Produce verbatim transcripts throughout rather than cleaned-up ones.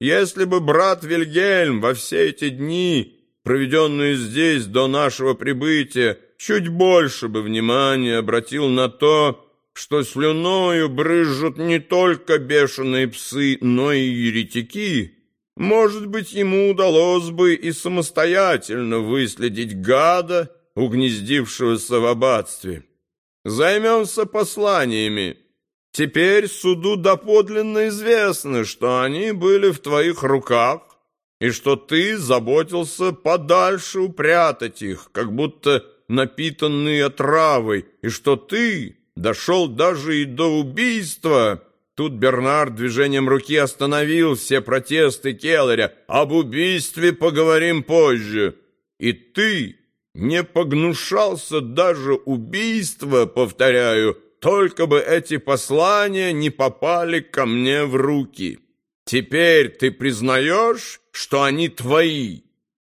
Если бы брат Вильгельм во все эти дни, проведенные здесь до нашего прибытия, чуть больше бы внимания обратил на то, что слюною брызжут не только бешеные псы, но и еретики, может быть, ему удалось бы и самостоятельно выследить гада, угнездившегося в аббатстве. Займемся посланиями. Теперь суду доподлинно известно, что они были в твоих руках, и что ты заботился подальше упрятать их, как будто напитанные отравой, и что ты дошел даже и до убийства. Тут Бернард движением руки остановил все протесты Келлеря. Об убийстве поговорим позже. И ты не погнушался даже убийства, повторяю, только бы эти послания не попали ко мне в руки. Теперь ты признаешь, что они твои?»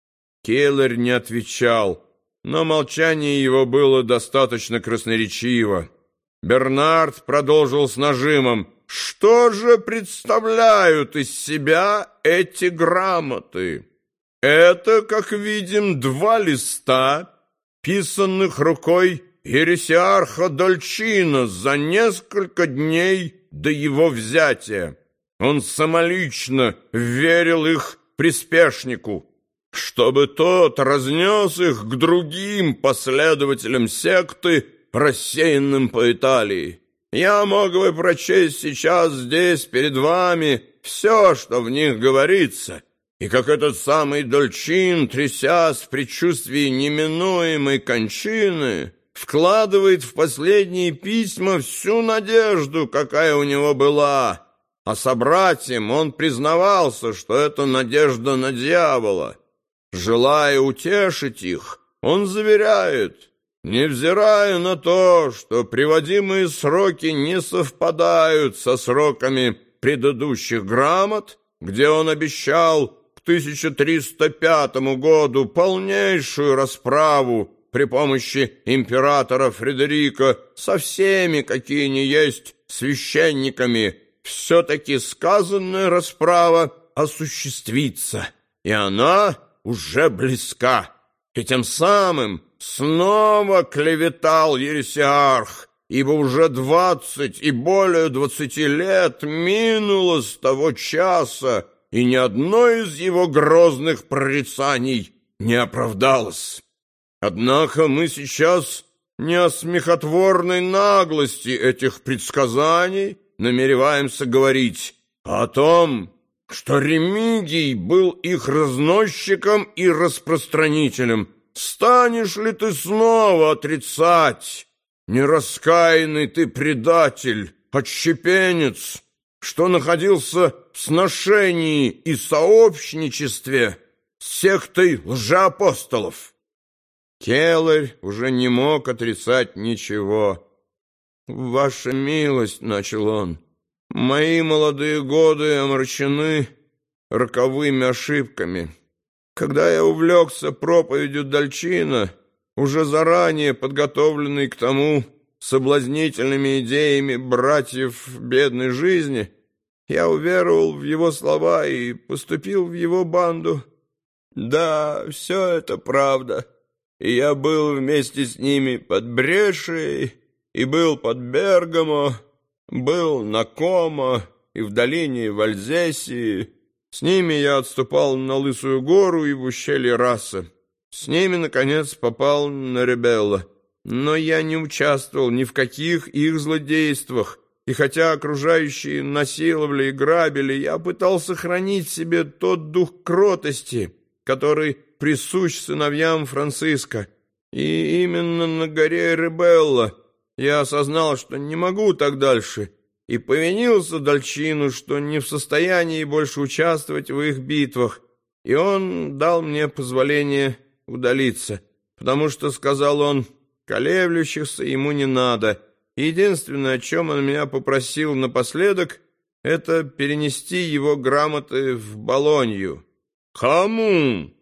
Келлер не отвечал, но молчание его было достаточно красноречиво. Бернард продолжил с нажимом: «Что же представляют из себя эти грамоты? Это, как видим, два листа, писанных рукой ересиарха Дольчина за несколько дней до его взятия. Он самолично верил их приспешнику, чтобы тот разнес их к другим последователям секты, рассеянным по Италии. Я мог бы прочесть сейчас здесь перед вами все, что в них говорится, и как этот самый Дольчин, трясясь в предчувствии неминуемой кончины, вкладывает в последние письма всю надежду, какая у него была, а собратьям он признавался, что это надежда на дьявола. Желая утешить их, он заверяет: невзирая на то, что приводимые сроки не совпадают со сроками предыдущих грамот, где он обещал к тысяча триста пятому году полнейшую расправу при помощи императора Фредерика со всеми, какие ни есть, священниками, все-таки сказанная расправа осуществится, и она уже близка. И тем самым снова клеветал ересиарх, ибо уже двадцать и более двадцати лет минуло с того часа, и ни одно из его грозных прорицаний не оправдалось. Однако мы сейчас не о смехотворной наглости этих предсказаний намереваемся говорить, а о том, что Ремигий был их разносчиком и распространителем. Станешь ли ты снова отрицать, нераскаянный ты предатель, отщепенец, что находился в сношении и сообщничестве с сектой лжеапостолов?» Келлер уже не мог отрицать ничего. «Ваша милость», — начал он, — «мои молодые годы омрачены роковыми ошибками. Когда я увлекся проповедью Дольчина, уже заранее подготовленный к тому соблазнительными идеями братьев бедной жизни, я уверовал в его слова и поступил в его банду. Да, все это правда, и я был вместе с ними под Брешией, и был под Бергамо, был на Комо и в долине Вальзесии. С ними я отступал на Лысую гору и в ущелье Раса. С ними, наконец, попал на Ребелло. Но я не участвовал ни в каких их злодействах, и хотя окружающие насиловали и грабили, я пытался хранить в себе тот дух кротости, который присущ сыновьям Франциска. И именно на горе Ребелло я осознал, что не могу так дальше, и повинился Дольчину, что не в состоянии больше участвовать в их битвах, и он дал мне позволение удалиться, потому что, сказал он, колеблющихся ему не надо. Единственное, о чем он меня попросил напоследок, это перенести его грамоты в Болонью. «Кому?»